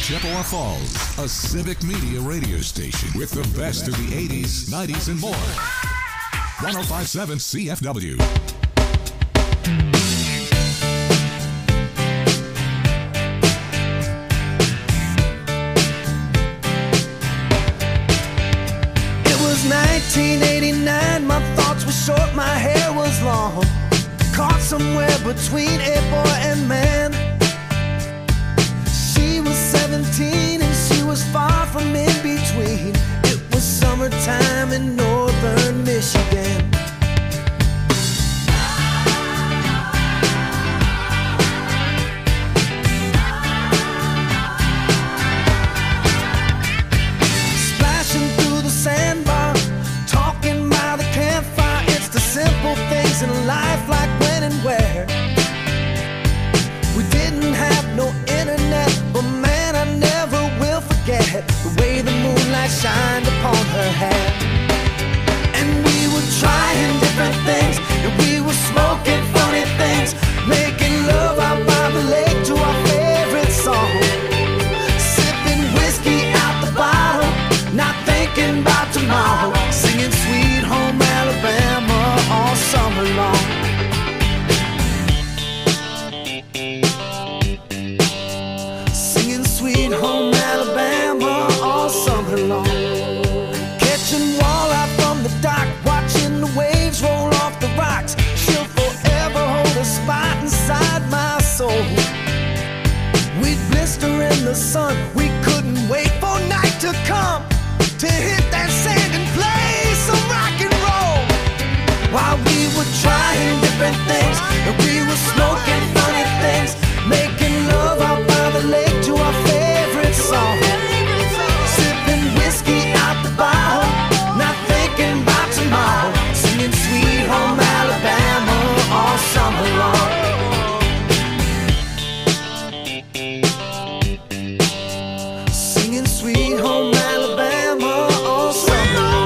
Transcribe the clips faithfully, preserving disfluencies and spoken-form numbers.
Chippewa Falls, a civic media radio station with the best of the eighties, nineties, and more. one oh five point seven C F W. It was nineteen eighty-nine, my thoughts were short, my hair was long. Caught somewhere between a boy and man. She was seventeen and she was far from in between. It was summertime in northern Michigan. Splashing through the sandbar, talking by the campfire. It's the simple things in life, like when and where. We didn't have no internet, but man, I never will forget the way the moonlight shined upon her hair. And we were trying different things, and we were smoking funny things, making love out by the lake to our favorite song. Sipping whiskey out the bottle, not thinking about tomorrow, singing Sweet Home Alabama all summer long. Sweet Home Alabama all summer long. Catching walleye from the dock, watching the waves roll off the rocks. She'll forever hold a spot inside my soul. We'd blister in the sun, we couldn't wait for night to come to hit that sand and play some rock and roll. While we were trying different things, and we were smoking funny things, making love out by the lake to our favorite song. Sipping whiskey out the bottle, not thinking about tomorrow, singing Sweet Home Alabama all summer long. Singing Sweet Home Alabama all summer long.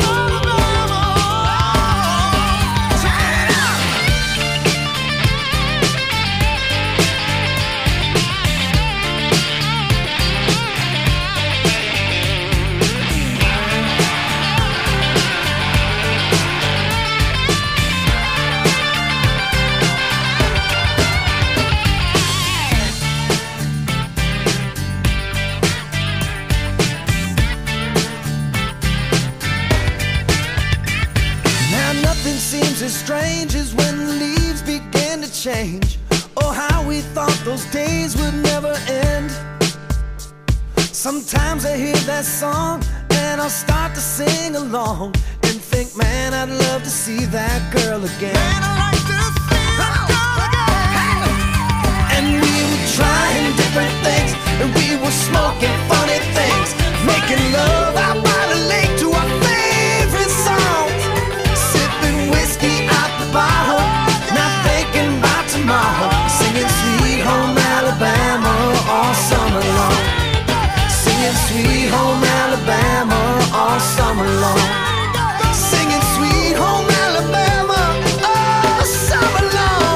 Seems as strange as when the leaves began to change. Oh, how we thought those days would never end. Sometimes I hear that song and I'll start to sing along and think, man, I'd love to see that girl again. Man, I'd like to see that girl again. And we were trying different things, and we were smoking funny things, making love out by the lake to our favorite songs. Whiskey out the bottle, not thinking about tomorrow, singing Sweet Home Alabama all summer long. Singing Sweet Home Alabama all summer long. Singing Sweet Home Alabama all summer long.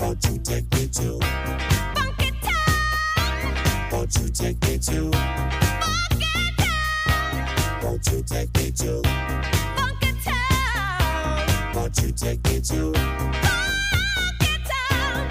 Won't you take me to Funky Town? Won't you take me to Funky Town? Won't you take me to Funky Town? Won't you take me to Funky Town?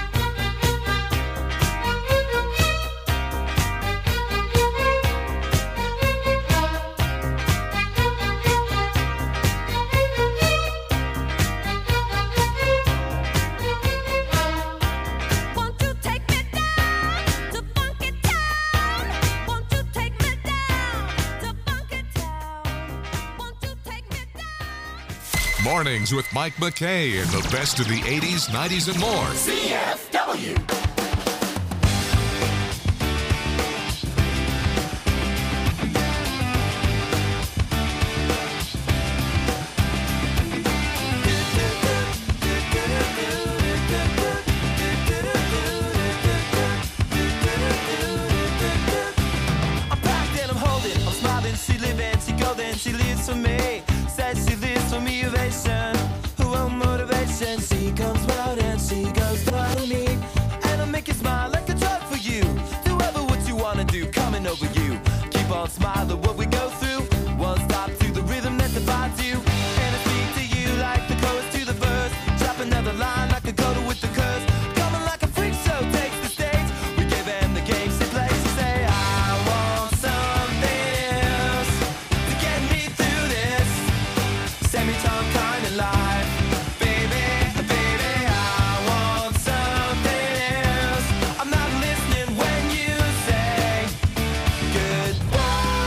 Mornings with Mike McKay and the best of the eighties, nineties, and more. C F W. I'm packed and I'm holding, I'm smiling, she living, she golden, she lives for me. Says she lives for me, ovation, who won't motivation. She comes round and she goes down to me, and I'll make you smile like a drug for you. Do ever what you wanna do, coming over you. Keep on smiling, what we go through. One stop to the rhythm that divides you, and I speak to you like the chorus to the verse. Drop another line like a coda with the curse. Coming like a freak show takes the stage. We give them the game, she plays. She say, I want something else to get me through this semi-tongue kind of life. Baby, baby, I want something else. I'm not listening when you say goodbye.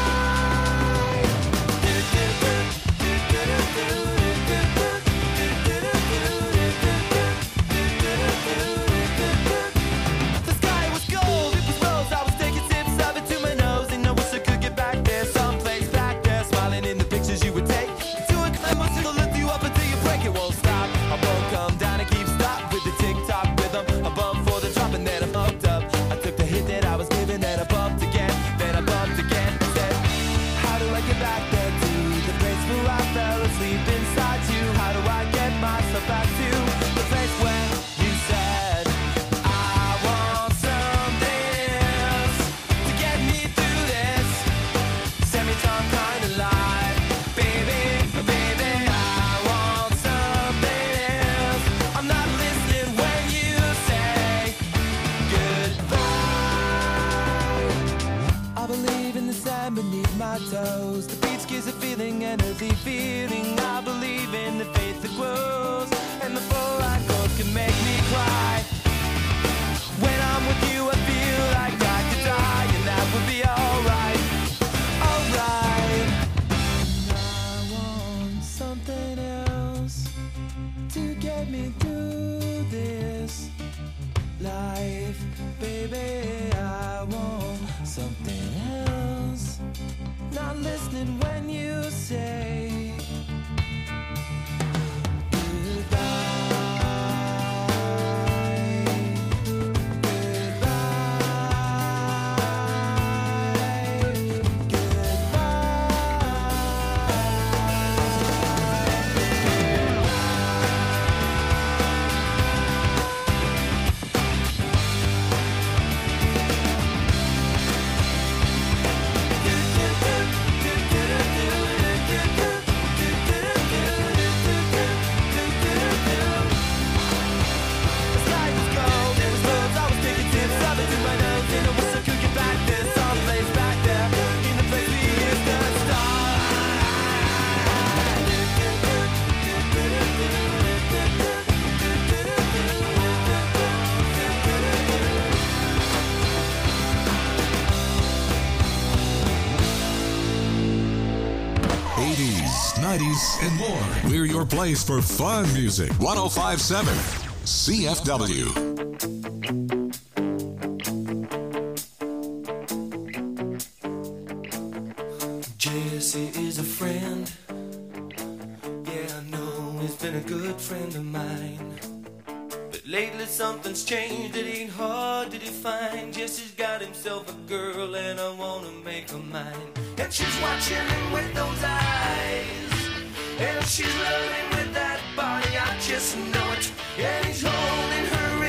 The sky was gold, it was rose. I was taking sips of it to my nose, and I wish I could get back there, someplace back there, smiling in the pictures you would take. To a climb, it'll lift you up until you break. It won't stop. I won't come down and keep stop with the tick-tock rhythm. I bump for the drop and then I bumped up. I took the hit that I was given, then I bumped again, then I bumped again. Said, how do I get back there to the place where I fell asleep inside you? How do I get myself back to the place where you said I want something else to get me through this semi-tongue kind of life? Baby, baby, I want something else. I'm not listening when you say goodbye. I believe in the sand beneath my toes. The beach gives a feeling, energy feeling. I believe in the faith that grows, and the full light goes can make me cry. When I'm with you, I feel like I could die, and that would be alright, alright. I want something else to get me through this life, baby. I want something else. Not listening when you say eighties, nineties, and more. We're your place for fun music. one oh five point seven C F W. Jesse is a friend. Yeah, I know he's been a good friend of mine. But lately something's changed, it ain't hard to define. Jesse's got himself a girl and I wanna make her mine. And she's watching him with those eyes, and she's loving with that body, I just know it. And he's holding her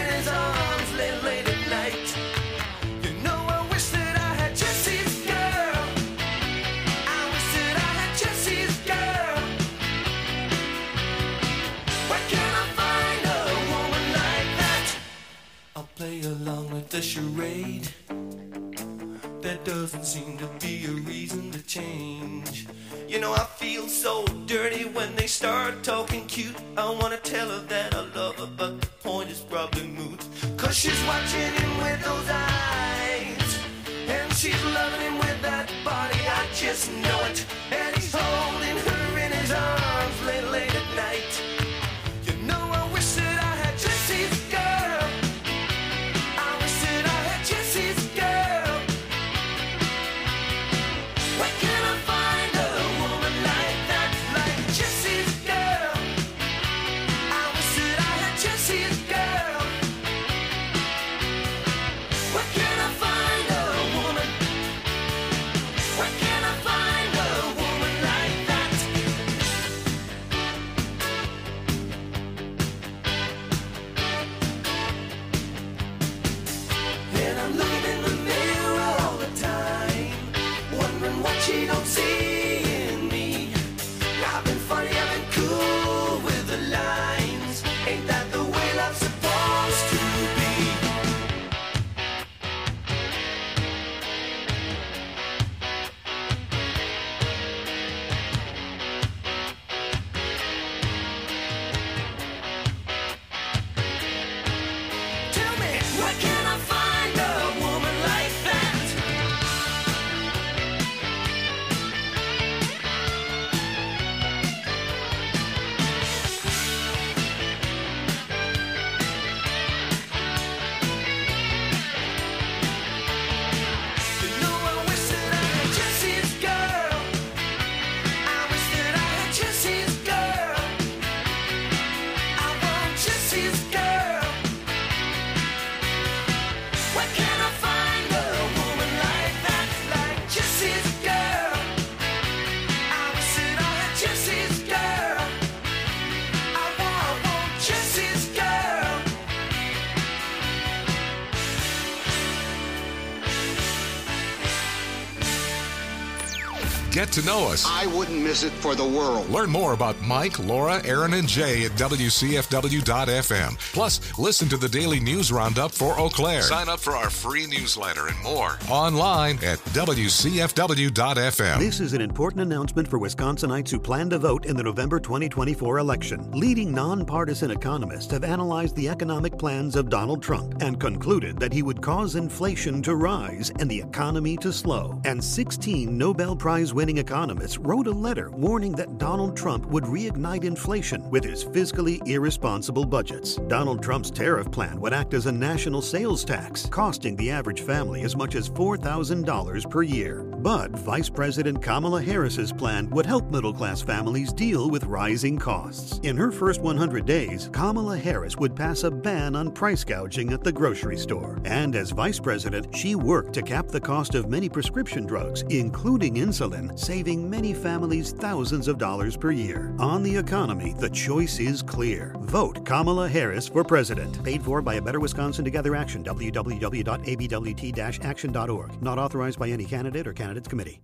the charade. There doesn't seem to be a reason to change. You know, I feel so dirty when they start talking cute. I wanna tell her that I love her, but the point is probably moot. Cause she's watching him with those eyes, and she's loving him with that body, I just know it. And he's holding her in his arms late, late at night. You know, I wish that I had Jesse's girl. I wish that I had Jesse's girl. Where can I find a woman like that, like Jesse's girl? I wish that I had Jesse's girl. Where can I find a woman? Where can I find a woman like that? And I'm looking in the mirror all the time, wondering what she don't see in me. I've been funny, I've been cool with the lines. Ain't that the way love's supposed to be? Tell me, where can I find a woman like that? You know, I wish that I had Jesse's girl. I wish that I had Jesse's girl. I want Jesse's girl. Where can I find a woman like that, like Jesse's girl? I wish that I had Jesse's girl. I want, I want Jesse's girl. Get to know us. I wouldn't miss it for the world. Learn more about Mike, Laura, Aaron, and Jay at W C F W dot F M. Plus, listen to the daily news roundup for Eau Claire. Sign up for our free newsletter and more online at W C F W dot F M. This is an important announcement for Wisconsinites who plan to vote in the November twenty twenty-four election. Leading nonpartisan economists have analyzed the economic plans of Donald Trump and concluded that he would cause inflation to rise and the economy to slow. And sixteen Nobel Prize-winning economists wrote a letter warning that Donald Trump would reignite inflation with his fiscally irresponsible budgets. Donald Trump's tariff plan would act as a national sales tax, costing the average family as much as four thousand dollars per year. But Vice President Kamala Harris's plan would help middle-class families deal with rising costs. In her first one hundred days, Kamala Harris would pass a ban on price gouging at the grocery store. And as vice president, she worked to cap the cost of many prescription drugs, including insulin, saving many families thousands of dollars per year. On the economy, the choice is clear. Vote Kamala Harris for president. Paid for by a Better Wisconsin Together Action, w w w dot a b w t dash action dot org. Not authorized by any candidate or candidates committee.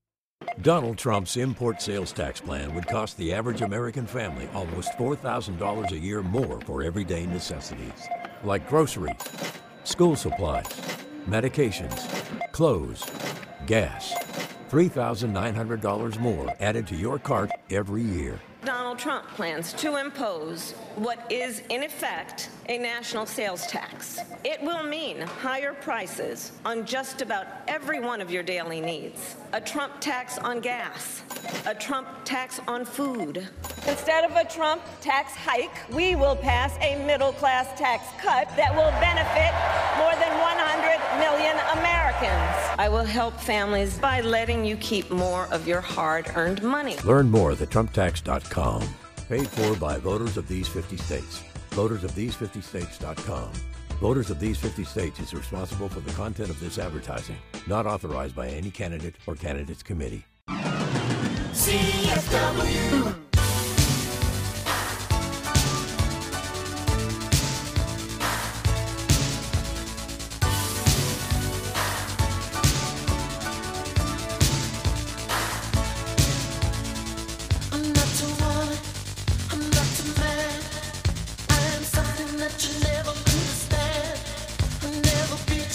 Donald Trump's import sales tax plan would cost the average American family almost four thousand dollars a year more for everyday necessities, like groceries, school supplies, medications, clothes, gas. three thousand nine hundred dollars more added to your cart every year. Donald Trump plans to impose what is, in effect, a national sales tax. It will mean higher prices on just about every one of your daily needs. A Trump tax on gas, a Trump tax on food. Instead of a Trump tax hike, we will pass a middle-class tax cut that will benefit more than one hundred million Americans. I will help families by letting you keep more of your hard-earned money. Learn more at the trump tax dot com. Paid for by voters of these fifty states. voters of these fifty states dot com. Voters of these fifty states is responsible for the content of this advertising. Not authorized by any candidate or candidates committee. C F W. Never be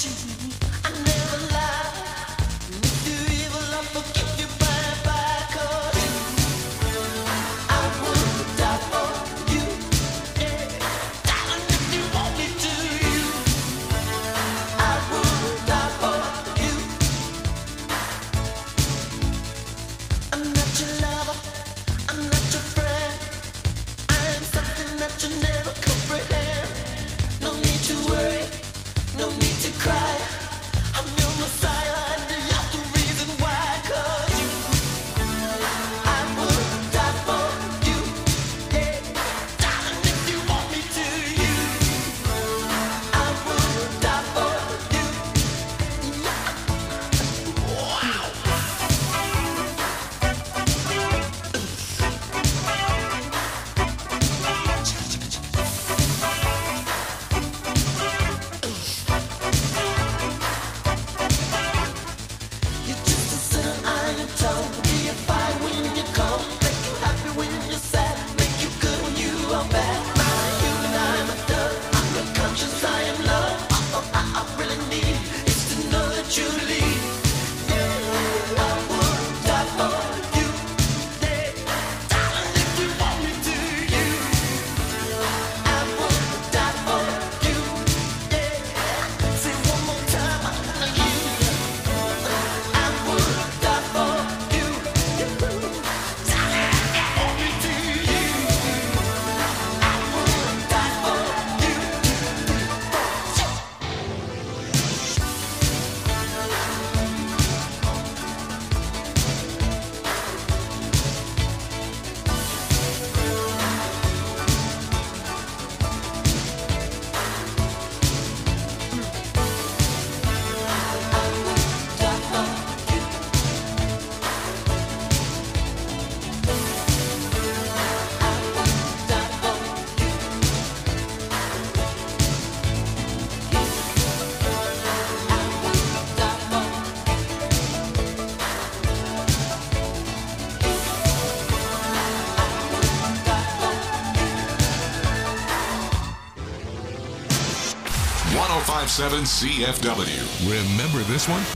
one oh five point seven C F W. Remember this one?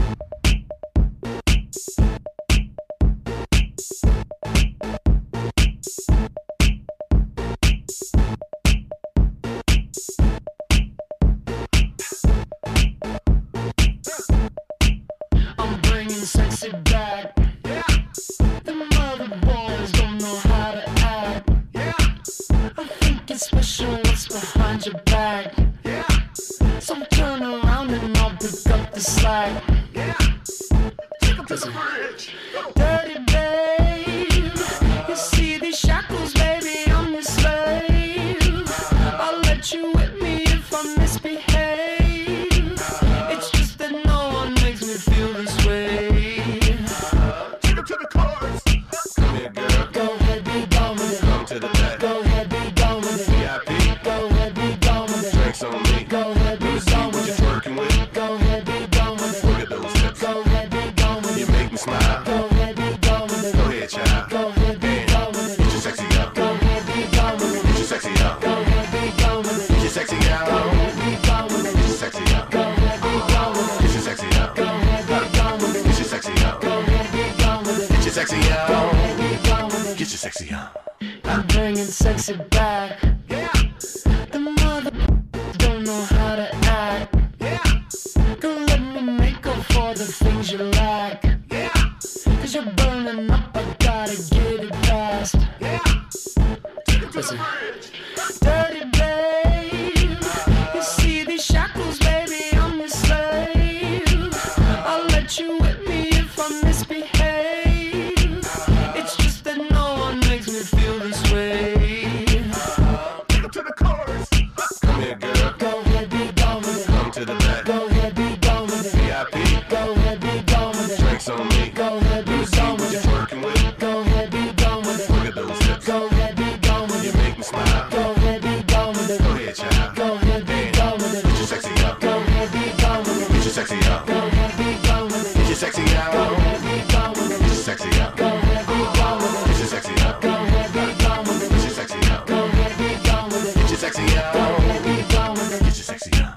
I'm bringing sexy back. Yeah. The mother boys don't know how to act. Yeah. I think it's special what's behind your back. Yeah. So turn around and I'll pick up the slack. Yeah. Take 'em to the bridge. Dirty babe. You see these shackles, baby, I'm your slave. I'll let you whip me if I misbehave. It's just that no one makes me feel this way. Take 'em to the chorus. Come here, girl. Go ahead, be gone with it. Come to the back. Go ahead, be gone with it. V I P. Go ahead, be gone with it. Drinks on me. Go ahead, be Let's see gone what with you're it. twerking with. Go ahead, be gone with it. Look at those hips. Go ahead, be gone with You it. make me smile. Go ahead, be gone with it. Go ahead, child. Go ahead, be gone with it. Get your sexy up. Go ahead, be gone with it. Get your sexy up. Go ahead, be gone with it. Get your sexy up. Go ahead, be gone with it. Get your sexy up. Go ahead, be gone with it. Get your sexy up. Go ahead, be gone with it. Get your sexy up. Go ahead, be gone with it. Get your sexy up. Go ahead, be gone with it. Get your sexy up. I'm bringing sexy back. Yeah. The mother don't know how to act. Yeah. Don't let me make up for the things you lack. Yeah. Cause you're burning up, I gotta get it fast. Yeah. Listen. Dirty babe. You see these shackles, baby, I'm your slave. I'll let you whip me if I misbehave. It's just that no one makes me feel this way. Take 'em to the chorus. Come here, girl. Go ahead, be gone with it. Come to the back. Go ahead, be gone with it. V I P. Go ahead, be gone with it. Drinks on me. Go ahead, be Let's see gone what with you're it. twerking with. Go ahead, be gone with it. Look at those hips. Go ahead, be gone with You it. make me smile. Go ahead, be gone with it. Go ahead, child. Go ahead, be gone with it. Get your sexy up. Go ahead, be gone with it. Get your sexy up. Go ahead, be gone with it. Get your sexy up. Go ahead, be gone with it. Get your sexy up. Go ahead, be gone with it. Get your sexy up. Go ahead, be gone with it. Get your sexy up. Go ahead, be gone with it. Get your sexy up. Go ahead, be gone with it. Get your sexy up.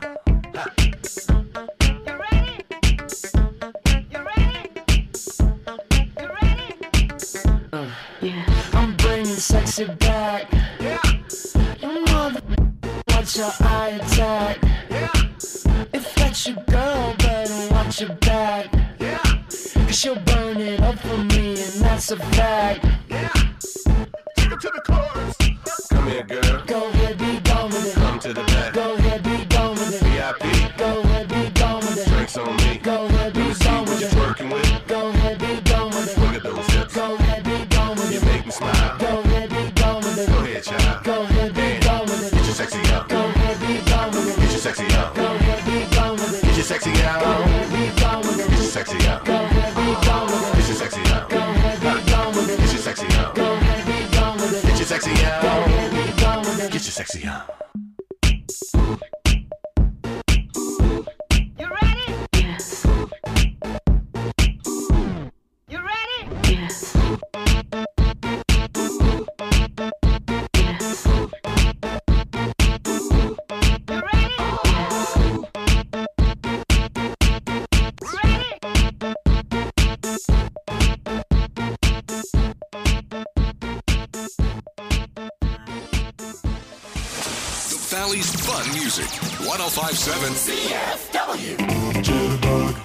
You ready? You ready? You ready? Yeah. I'm bringing sexy back. Yeah. You mother, watch your eye attack. Yeah. If that's your girl, better watch your back. Yeah. Cause she'll burn it up for me, and that's a fact. Yeah. Take 'em to the chorus. Come here, girl. Go ahead, be gone with it. Come to the back. Go ahead, be gone with it. V I P. Go ahead, be gone with it. Drinks on me. Go ahead, be Let's see gone what with you're it. twerking with. Go ahead, be gone with it. Look at those hips. Go ahead, be gone with You it. make me smile. Go ahead, be gone with it. Go ahead, child. Go ahead, be gone with it. Get your sexy up. Go ahead, be gone with it. Get your sexy up. Go ahead, be gone with it. Get your sexy Go up. ahead, be gone with it. Get your sexy up. Go ahead, be gone with it. Get your sexy up. Go ahead, be gone with it. Get your sexy up. Go ahead, be gone with it. Get your sexy Go up. ahead, be gone with it. Get your sexy up. You ready? Yes, You ready? yes, yes, You ready? The Valley's fun music. one oh five point seven C F W. Jitterbug.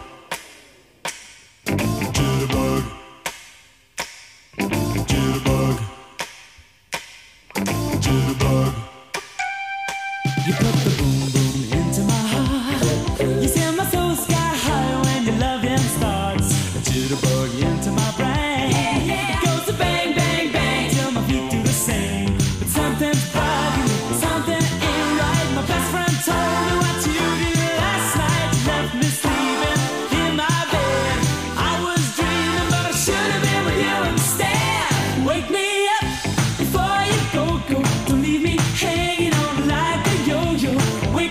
Jitterbug. Jitterbug. Jitterbug. You put the boom boom into my heart. You send my soul sky high when your loving starts. A jitterbug into my brain. It goes to bang bang bang till my feet do the same. But something's bugging me, something ain't right. My best friend told me what you did last night. You left me sleeping in my bed. I was dreaming, but I should have been with you instead. Wake me up before you go go. Don't leave me hanging on like a yo-yo. Wake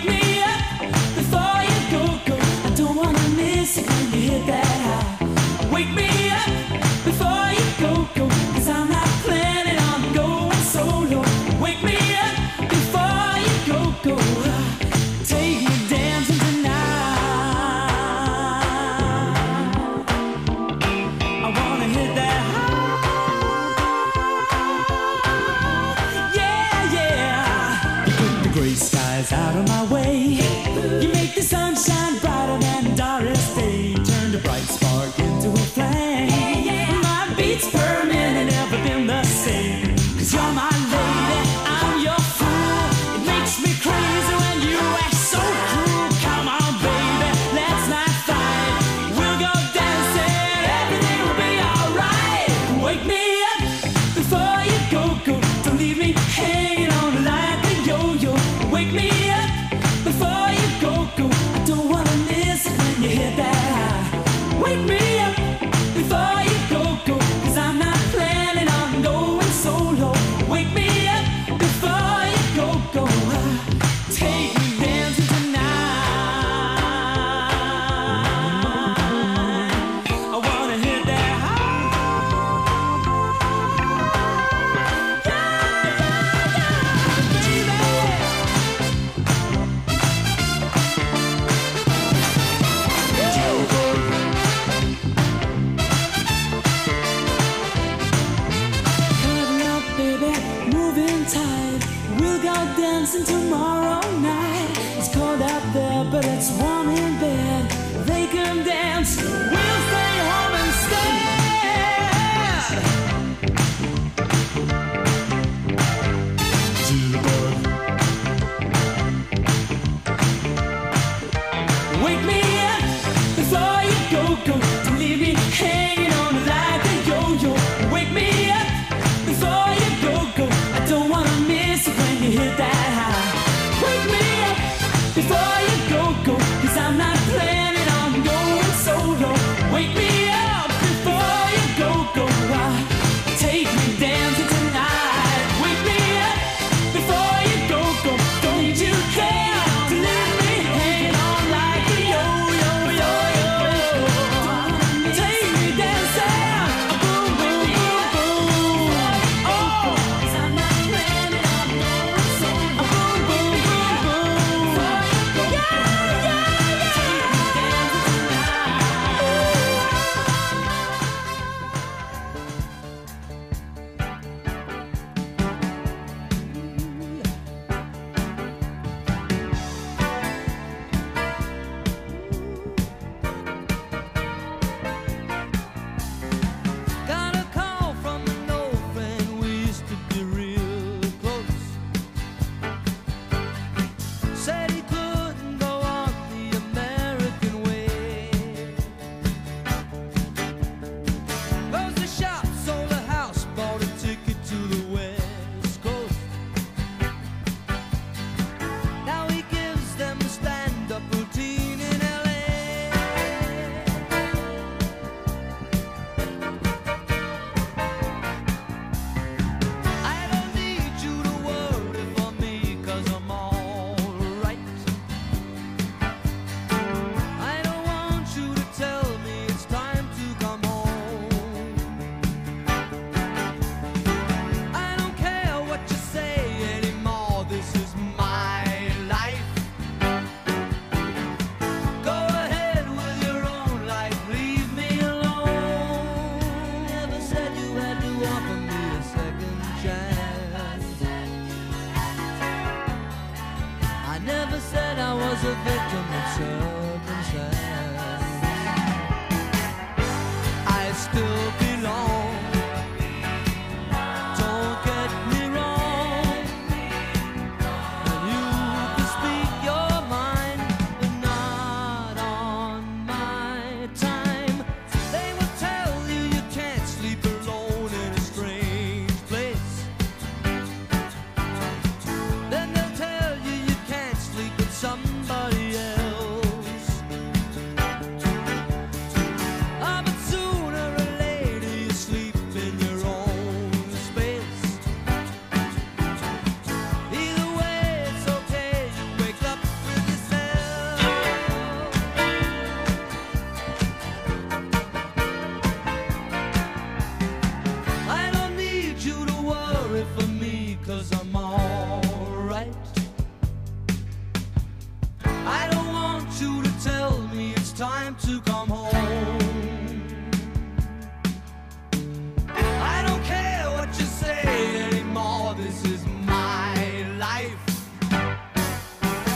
eyes out of my way. You make the sunshine brighter than Doris Day. Turn the bright spark into a flame. My beats per minute never been the same. Cause you're my lady, I'm your fool. It makes me crazy when you act so cruel. Come on baby, let's not fight. We'll go dancing, everything will be alright. Wake me up before you go, go. Don't leave me hanging on like a yo-yo. Wake me up before you go, go. I don't wanna miss it when you hit that high. Wake me up before you go, go. Cause I'm not planning on going solo. Wake me up before you go, go. Take me dancing tonight. I wanna hit that high. Cuddle up, baby, moving tight. We'll go dancing tomorrow night. It's cold out there, but it's warm in bed. They can dance, we'll stay home instead. Wake me up before you go, go. Don't leave me hanging on like a yo-yo. Wake me up before you go, go. I don't wanna miss it when you hit that high. Wake me up before you go, go. Cause I'm not planning on going solo. Wake me up before you go, go. Take me dancing tonight. Wake me up before you go, go. Don't need you there to leave me hanging on like a yo-yo, yo-yo, yo. Take me dancing, boom, boom, boom, boom. Oh, 'cause I'm not planning on going solo. Boom, boom, boom, boom. Yeah, yeah, yeah. Take me dancing Got a call from an old friend, we used to be real close. Said he couldn't go on the American way. Closed the shop, sold a house, bought a ticket to the West Coast. Now he gives them a stand-up routine in L A. I don't need you to worry for me, cause I'm alright. I don't want you to tell me it's time to come home. I don't care what you say anymore, this is my life. Go ahead with your own life, leave me alone. Never said you had to offer me a second chance. I never said I was a victim of circumstance. I still belong. Don't get me wrong. And you can speak your mind, but not on my time. They will tell you you can't sleep alone in a strange place. Then they'll tell you you can't sleep with somebody else. Ah, but sooner or later you sleep in your own space. Either way, it's okay, you wake up with yourself. I don't need you to worry for me, cause I'm alright. I don't want you to tell me it's time to come home. I don't care what you say anymore, this is my life.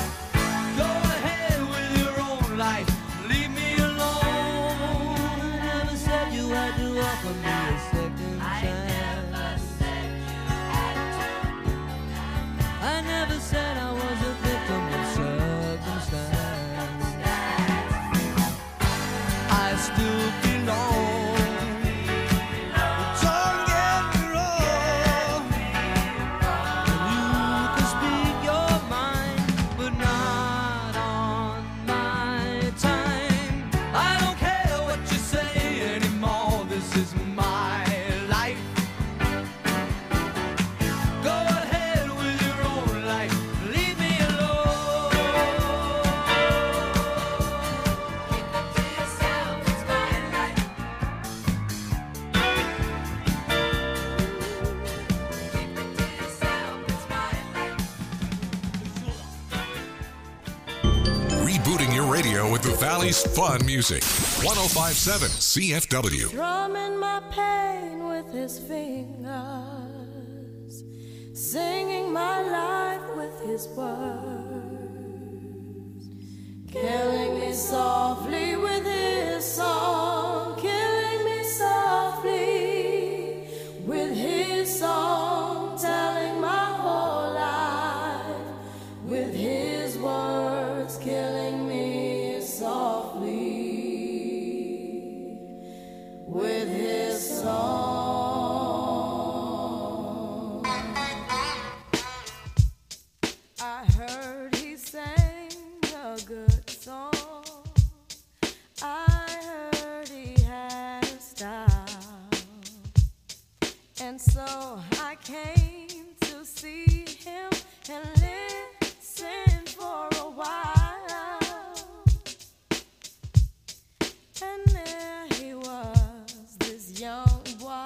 rebooting your radio with the Valley's fun music. one oh five point seven C F W. Drumming my pain with his fingers, singing my life with his words, killing me softly with his song, killing me softly with his song, telling my whole life with his words, killing me softly with his song. I heard he sang a good song. I heard he had a style. And so I came to see him and listen for a while. And there he was, this young boy,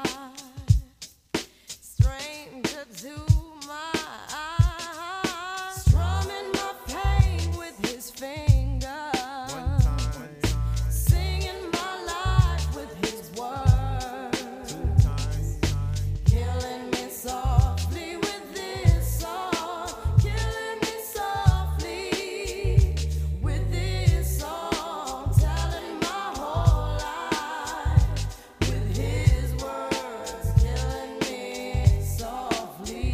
stranger to my eyes, strumming my pain with his fingers, singing my life with his words, killing me softly with this song, killing me softly with this song, telling my whole life with his words, killing me softly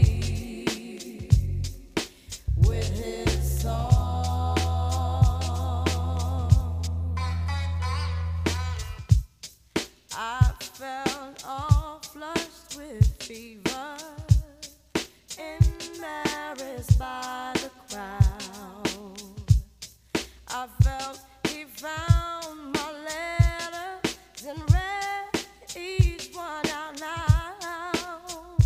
with his song. I felt all flushed with fever, embarrassed by the crowd. I felt he found my letters and read each one out loud.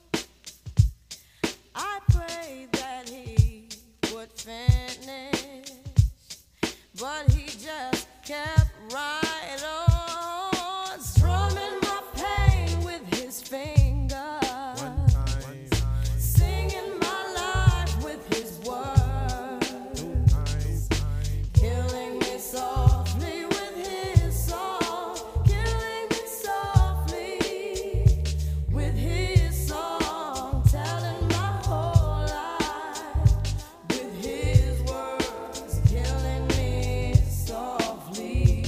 I prayed that he would finish, but he just kept right on, strumming my pain with his fingers, singing my life with his words, killing me softly with his song, killing me softly with his song, telling my whole life with his words, killing me softly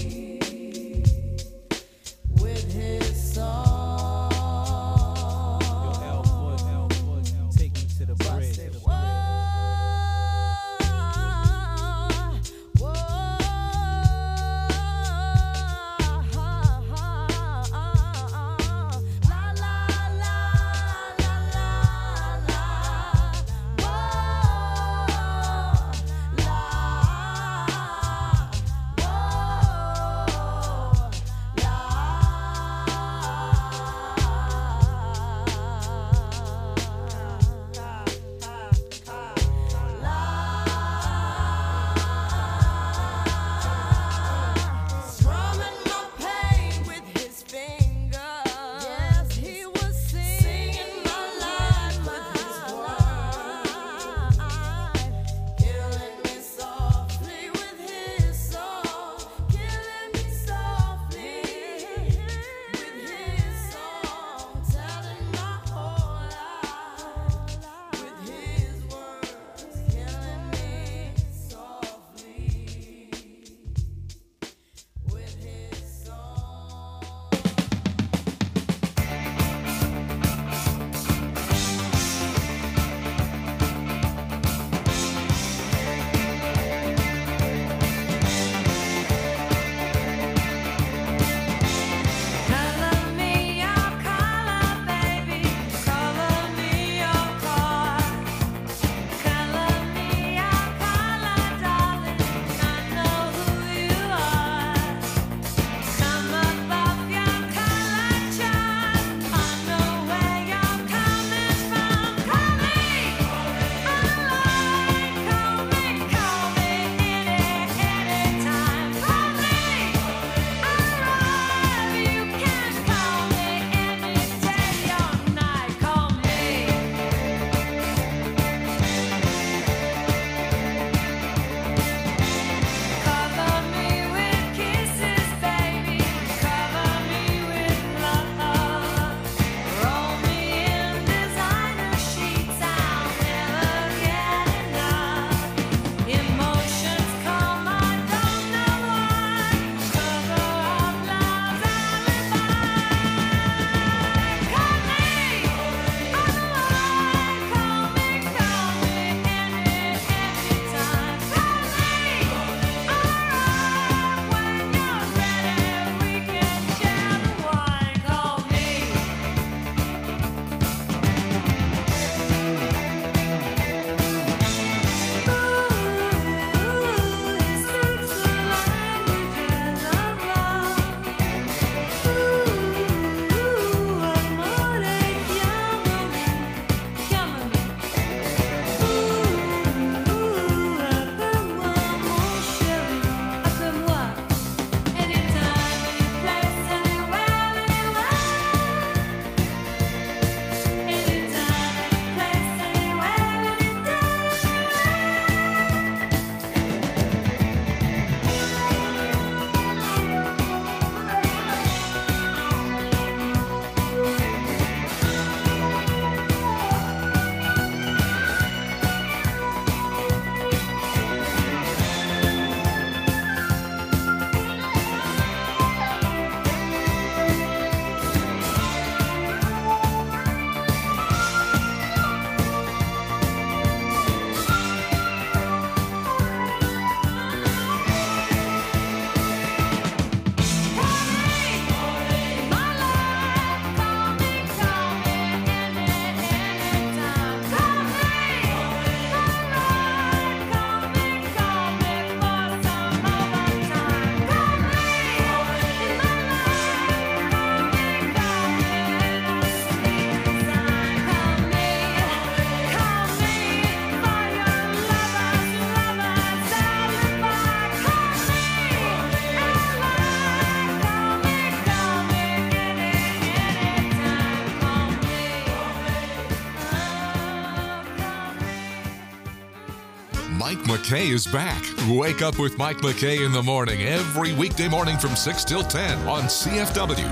Mike McKay is back. Wake up with Mike McKay in the morning every weekday morning from six till ten on C F W.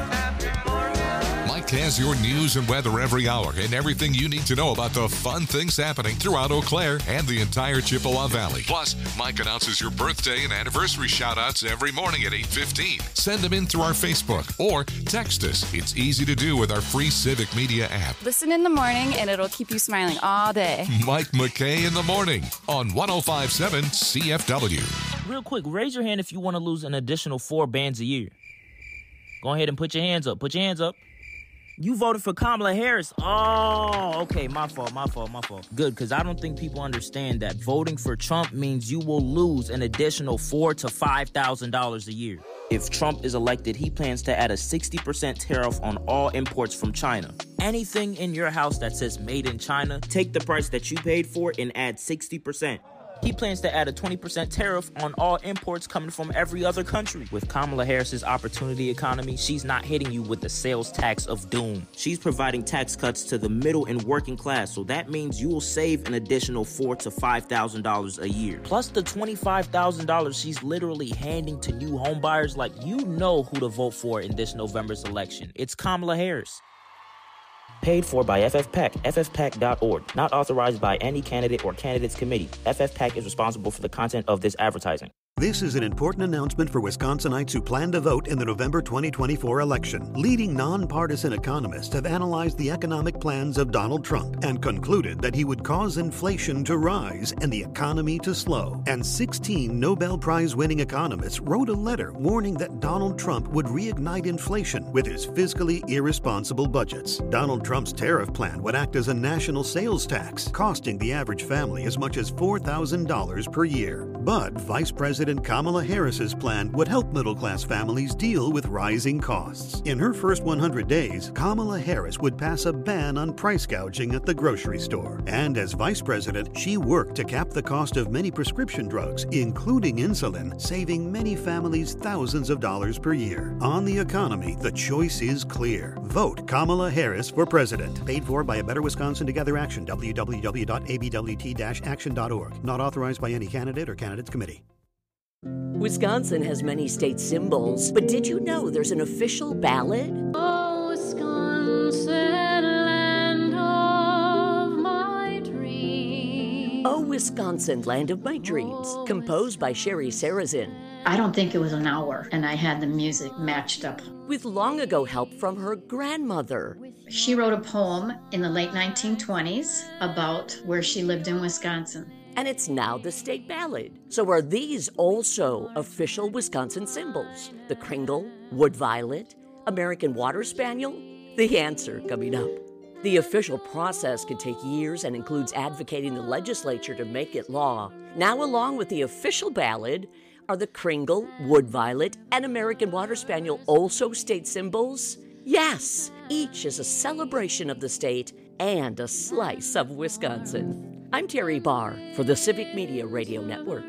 Mike has your news and weather every hour and everything you need to know about the fun things happening throughout Eau Claire and the entire Chippewa Valley. Plus, Mike announces your birthday and anniversary shout-outs every morning at eight fifteen. Send them in through our Facebook or text us. It's easy to do with our free Civic Media app. Listen in the morning and it'll keep you smiling all day. Mike McKay in the morning on one oh five point seven C F W. Real quick, raise your hand if you want to lose an additional four bands a year. Go ahead and put your hands up. Put your hands up. You voted for Kamala Harris. Oh, okay. My fault, my fault, my fault. Good, because I don't think people understand that voting for Trump means you will lose an additional four thousand to five thousand dollars a year. If Trump is elected, he plans to add a sixty percent tariff on all imports from China. Anything in your house that says made in China, take the price that you paid for and add sixty percent. He plans to add a twenty percent tariff on all imports coming from every other country. With Kamala Harris's opportunity economy, she's not hitting you with the sales tax of doom. She's providing tax cuts to the middle and working class, so that means you will save an additional four thousand to five thousand dollars a year. Plus the twenty-five thousand dollars she's literally handing to new homebuyers. Like, you know who to vote for in this November's election. It's Kamala Harris. Paid for by F F PAC, F F PAC dot org. Not authorized by any candidate or candidates committee. F F PAC is responsible for the content of this advertising. This is an important announcement for Wisconsinites who plan to vote in the November twenty twenty-four election. Leading nonpartisan economists have analyzed the economic plans of Donald Trump and concluded that he would cause inflation to rise and the economy to slow. And sixteen Nobel Prize-winning economists wrote a letter warning that Donald Trump would reignite inflation with his fiscally irresponsible budgets. Donald Trump's tariff plan would act as a national sales tax, costing the average family as much as four thousand dollars per year. But Vice President Kamala Harris's plan would help middle-class families deal with rising costs. In her first one hundred days, Kamala Harris would pass a ban on price gouging at the grocery store. And as vice president, she worked to cap the cost of many prescription drugs, including insulin, saving many families thousands of dollars per year. On the economy, the choice is clear. Vote Kamala Harris for president. Paid for by A Better Wisconsin Together Action, w w w dot a b w t dash action dot org. Not authorized by any candidate or candidates committee. Wisconsin has many state symbols, but did you know there's an official ballad? Oh, Wisconsin, land of my dreams. Oh, Wisconsin, land of my dreams, composed by Sherry Sarazin. I don't think it was an hour, and I had the music matched up. With long ago help from her grandmother. She wrote a poem in the late nineteen twenties about where she lived in Wisconsin. And it's now the state ballad. So are these also official Wisconsin symbols? The Kringle, Wood Violet, American Water Spaniel? The answer coming up. The official process can take years and includes advocating the legislature to make it law. Now, along with the official ballad, are the Kringle, Wood Violet, and American Water Spaniel also state symbols? Yes, each is a celebration of the state and a slice of Wisconsin. I'm Terry Barr for the Civic Media Radio Network.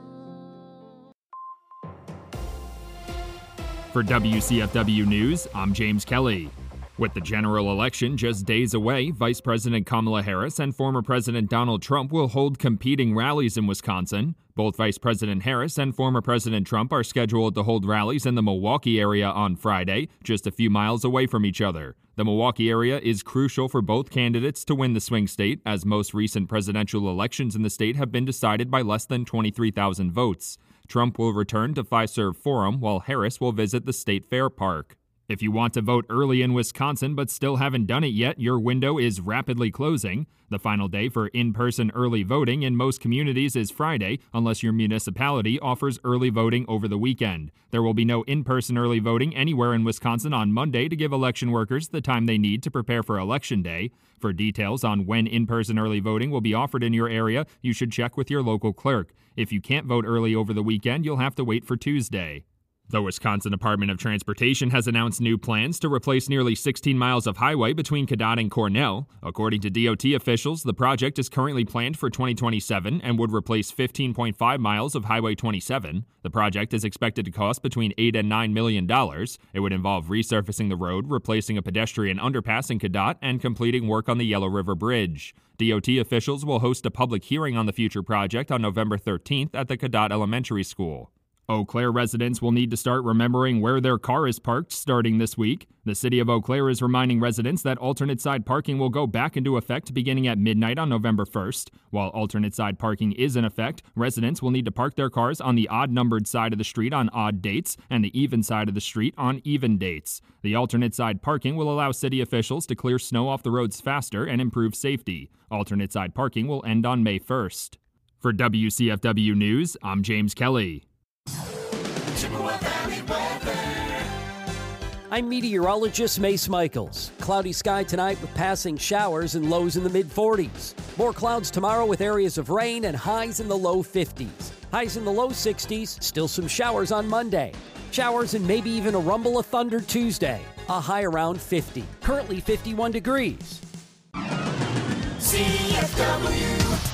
For W C F W News, I'm James Kelly. With the general election just days away, Vice President Kamala Harris and former President Donald Trump will hold competing rallies in Wisconsin. Both Vice President Harris and former President Trump are scheduled to hold rallies in the Milwaukee area on Friday, just a few miles away from each other. The Milwaukee area is crucial for both candidates to win the swing state, as most recent presidential elections in the state have been decided by less than twenty-three thousand votes. Trump will return to Fiserv Forum, while Harris will visit the State Fair Park. If you want to vote early in Wisconsin but still haven't done it yet, your window is rapidly closing. The final day for in-person early voting in most communities is Friday, unless your municipality offers early voting over the weekend. There will be no in-person early voting anywhere in Wisconsin on Monday to give election workers the time they need to prepare for Election Day. For details on when in-person early voting will be offered in your area, you should check with your local clerk. If you can't vote early over the weekend, you'll have to wait for Tuesday. The Wisconsin Department of Transportation has announced new plans to replace nearly sixteen miles of highway between Cadott and Cornell. According to D O T officials, the project is currently planned for twenty twenty-seven and would replace fifteen point five miles of Highway twenty-seven. The project is expected to cost between eight and nine million dollars. It would involve resurfacing the road, replacing a pedestrian underpass in Cadott, and completing work on the Yellow River Bridge. D O T officials will host a public hearing on the future project on November thirteenth at the Cadott Elementary School. Eau Claire residents will need to start remembering where their car is parked starting this week. The city of Eau Claire is reminding residents that alternate side parking will go back into effect beginning at midnight on November first. While alternate side parking is in effect, residents will need to park their cars on the odd-numbered side of the street on odd dates and the even side of the street on even dates. The alternate side parking will allow city officials to clear snow off the roads faster and improve safety. Alternate side parking will end on May first. For W C F W News, I'm James Kelly. I'm meteorologist Mace Michaels. Cloudy sky tonight with passing showers and lows in the mid forties. More clouds tomorrow with areas of rain and highs in the low fifties. Highs in the low sixties, still some showers on Monday. Showers and maybe even a rumble of thunder Tuesday. A high around fifty. Currently fifty-one degrees. C F W.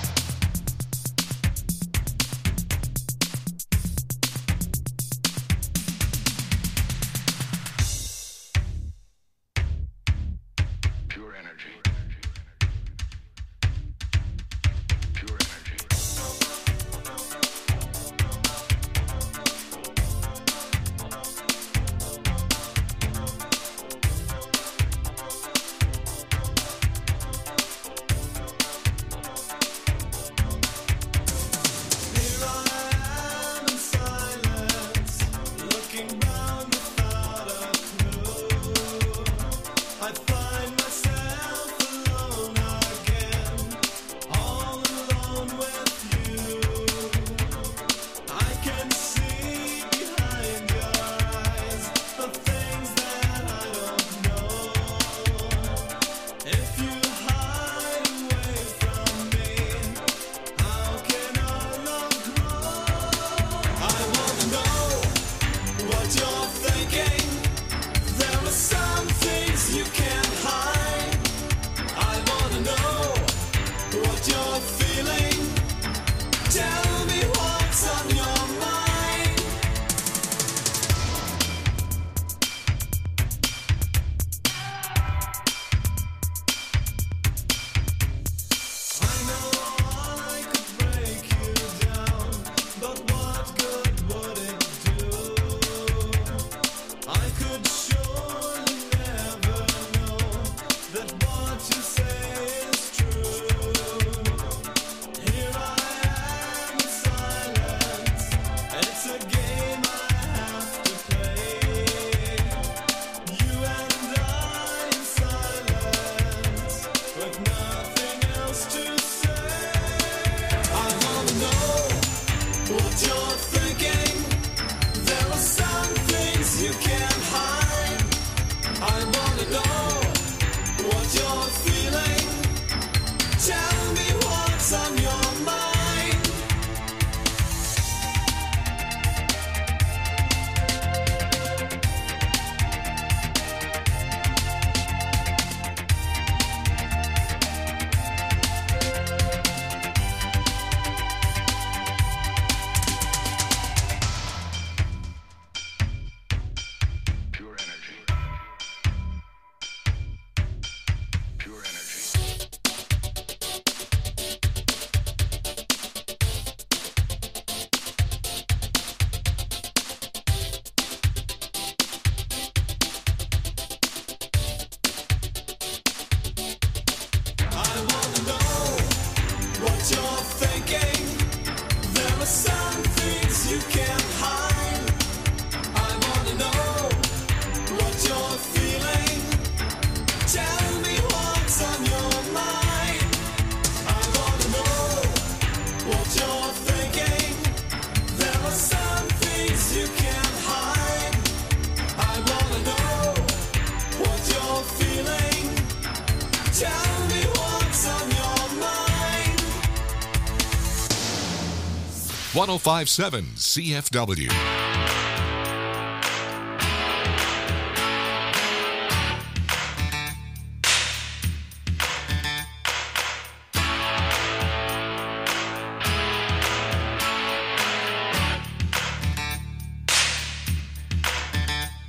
one oh five point seven C F W.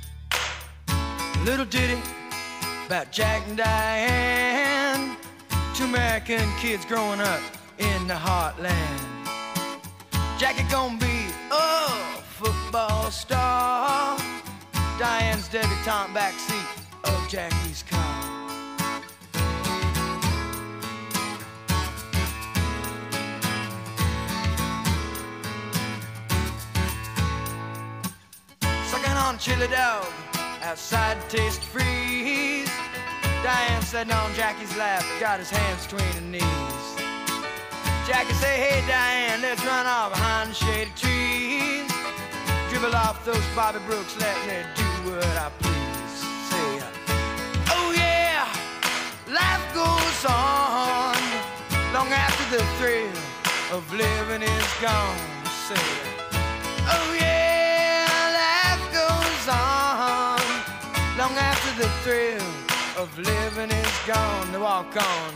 Little ditty about Jack and Diane. Two American kids growing up in the heartland. Jackie gonna be a football star. Diane's debutante backseat of Jackie's car. Sucking on chili dog outside Taste Freeze. Diane sitting on Jackie's lap, got his hands between her knees. Jackie say, hey Diane, let's run off behind the shady trees. Dribble off those Bobby Brooks, let me do what I please. Say, oh yeah, life goes on long after the thrill of living is gone. Say, oh yeah, life goes on long after the thrill of living is gone. They walk on.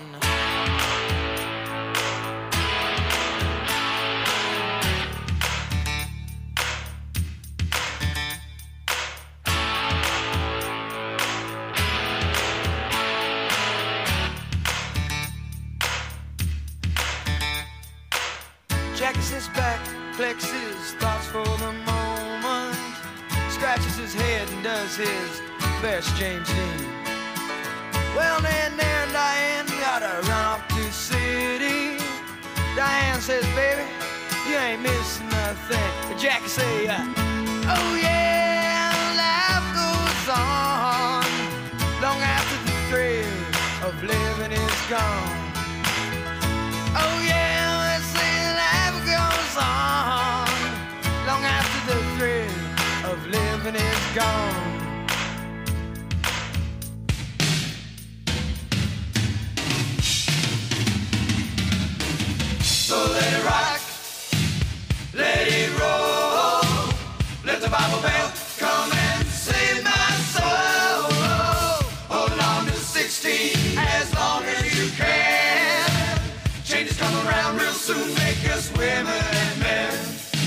Jackie sits back, collects his thoughts for the moment, scratches his head and does his best James Dean. Well, then, there, Diane, gotta run off to the city. Diane says, baby, you ain't missing nothing. But Jackie say, uh, oh yeah, life goes on long after the thrill of living is gone. Oh yeah, they say life goes on long after the thrill of living is gone. So let it rock, let it roll, let the Bible bell come and save my soul. Hold on to sixteen as long as you can. Changes come around real soon, make us women and men.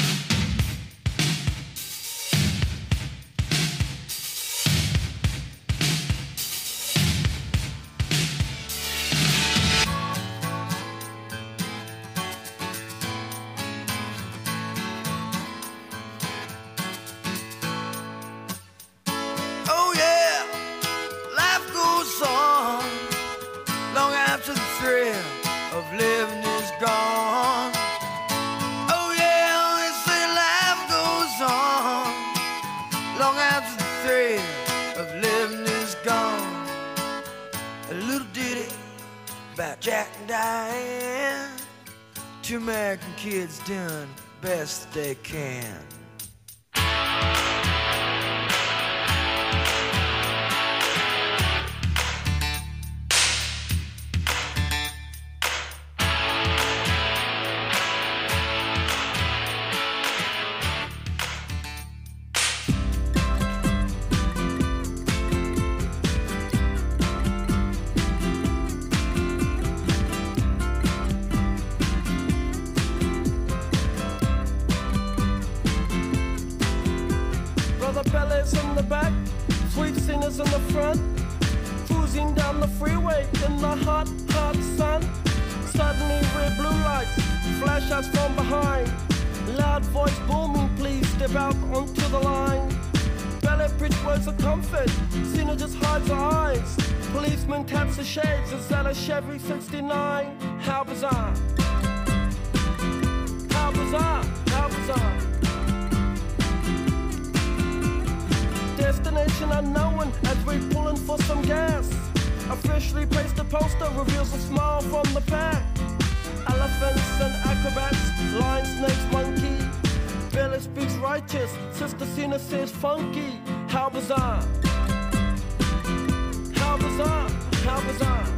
Living is gone. Oh yeah, they say life goes on long after the thrill of living is gone. A little ditty about Jack and Diane. Two American kids doing best they can. In the back, sweet singers in the front, cruising down the freeway in the hot, hot sun. Suddenly red blue lights flash us from behind. Loud voice booming, please step out onto the line. Ballet bridge words of comfort, Cena just hides her eyes. Policeman taps the shades, is that a Chevy sixty-nine? How bizarre, how bizarre, how bizarre. Destination unknown as we pulling for some gas. Officially placed a poster reveals a smile from the pack. Elephants and acrobats, lion, snakes, monkey. Billy speaks righteous, Sister Cena says funky. How bizarre, how bizarre, how bizarre.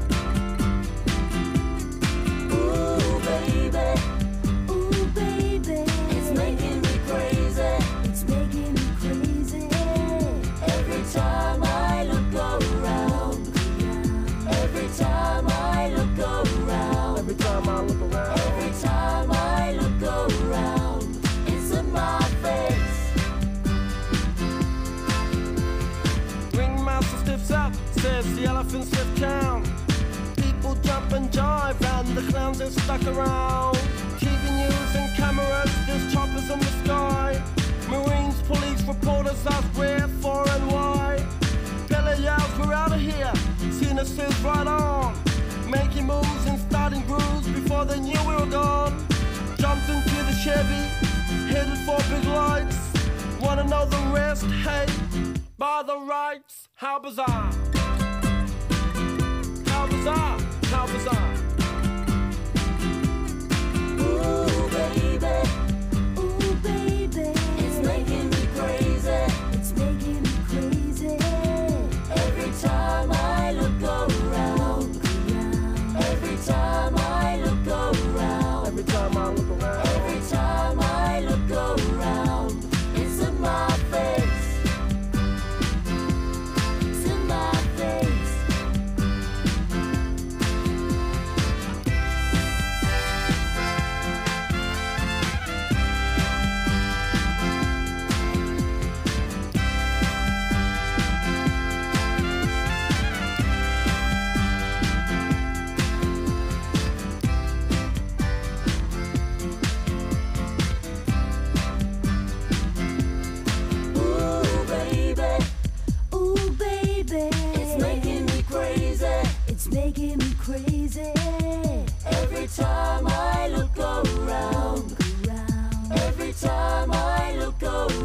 Ooh baby, ooh baby, it's making me crazy, it's making me crazy. Every time I look around, every time I look around, every time I look around, every time I look around, it's in my face. Ringmaster stiffs up, says the elephants left town. the clowns are stuck around. T V news and cameras, there's choppers in the sky. Marines, police, reporters ask where, for and why. Billy yells, we're out of here. Cena says right on. Making moves and starting grooves before they knew we were gone. Jumped into the Chevy, headed for big lights. Wanna know the rest? Hey, by the rights, how bizarre. How bizarre, how bizarre. Ooh, baby. Ooh, baby. It's making me crazy. It's making me crazy. Every time I look around. Every time I look around. Every time I look around. Every time I look around. It's in my face. It's in my face. Ooh, baby. Ooh, baby. It's making me crazy. It's making me crazy. Every time I look around. Every time I